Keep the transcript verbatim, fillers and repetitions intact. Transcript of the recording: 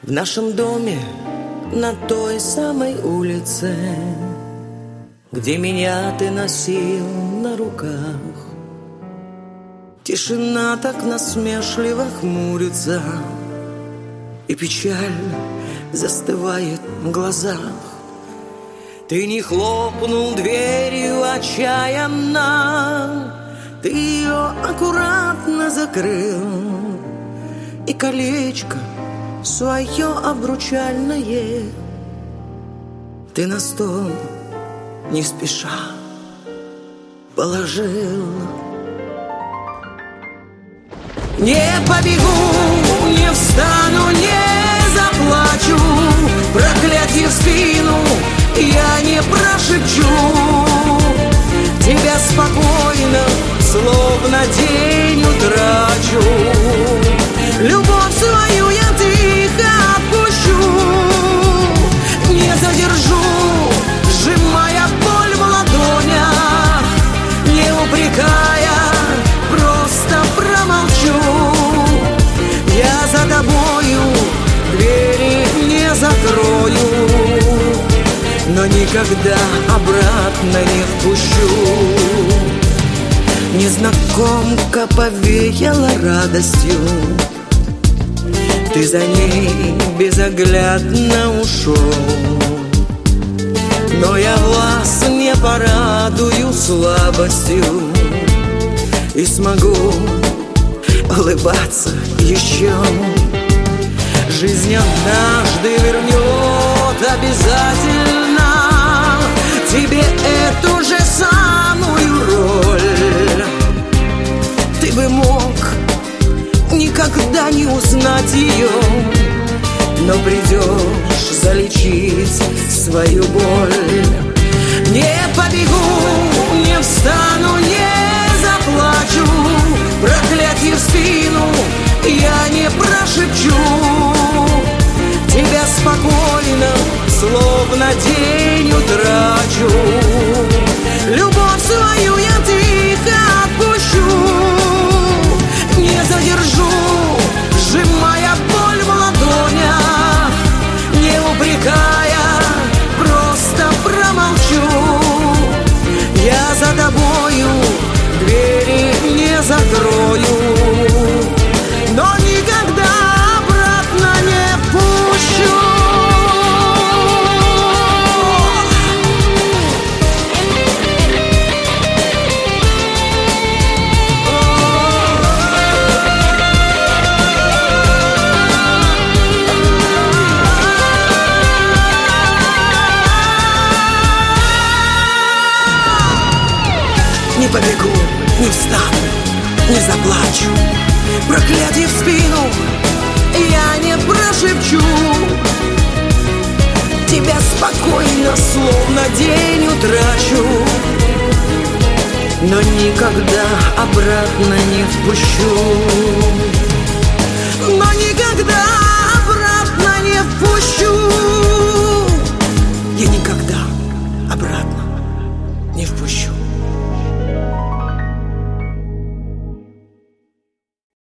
В нашем доме на той самой улице, где меня ты носил на руках, тишина так насмешливо хмурится, и печаль застывает в глазах. Ты не хлопнул дверью отчаянно, ты ее аккуратно закрыл, и колечко свое обручальное ты на стол не спеша положил. Не побегу, не встану, не заплачу, проклятие в спину я не прошепчу. Тебя спокойно, словно день утрачу. Любовь свою я тихо отпущу, не задержу, сжимая боль в ладонях, не упрекая, просто промолчу. Я за тобою двери не закрою, но никогда обратно не впущу. Незнакомка повеяла радостью, ты за ней безоглядно ушел, но я вас не порадую слабостью и смогу улыбаться еще. Жизнь однажды вернет обязательно тебе эту же самую роль. Ты бы мог никогда не узнать ее, но придешь залечить свою боль. Не побегу, не встану, не заплачу, проклятие в спину я не прошепчу. Тебя спокойно, словно день утрачу. Любовь свою я тихо отпущу, не задержу, сжимая боль в ладонях, не упрекая, просто промолчу. Я за тобою двери не закрою, но никогда обратно не пущу. Не побегу, не встану, не заплачу, проклятие в спину я не прошепчу. Тебя спокойно, словно день утрачу, но никогда обратно не впущу. Но никогда